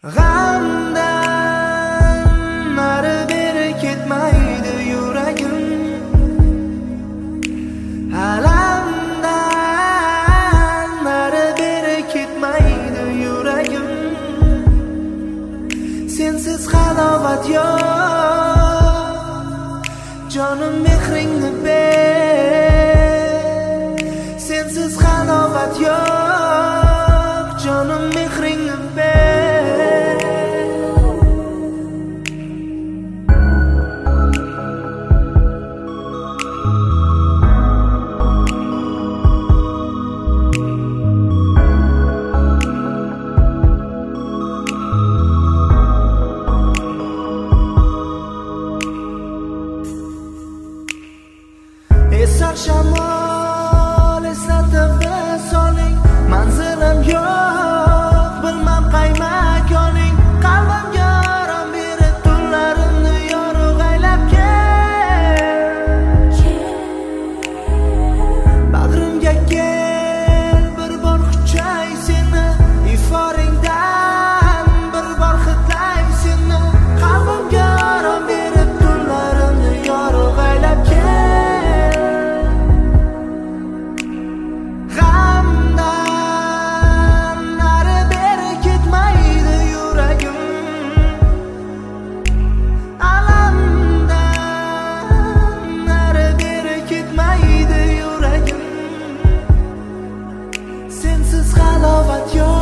G'amdan nari beri ketmaydi yuragim, alamdan nari beri ketmaydi yuragim. Sensiz halovat yo'q, jonim mehringni ber. Sensiz halovat yo'q, jonim mehringni ber. Esar shamol eslatib soling, manzilim yo'q, bilmam qaymak yo'ling. Qalbimga orom berib tunlarimni yorug' aylab kel. Bag'rimga kel, bir bor quchay seni, iforingdan bir bor hidlay seni. Qalbimga orom berib tunlarimni yorug' aylab kel. Sensiz halovat yo'q.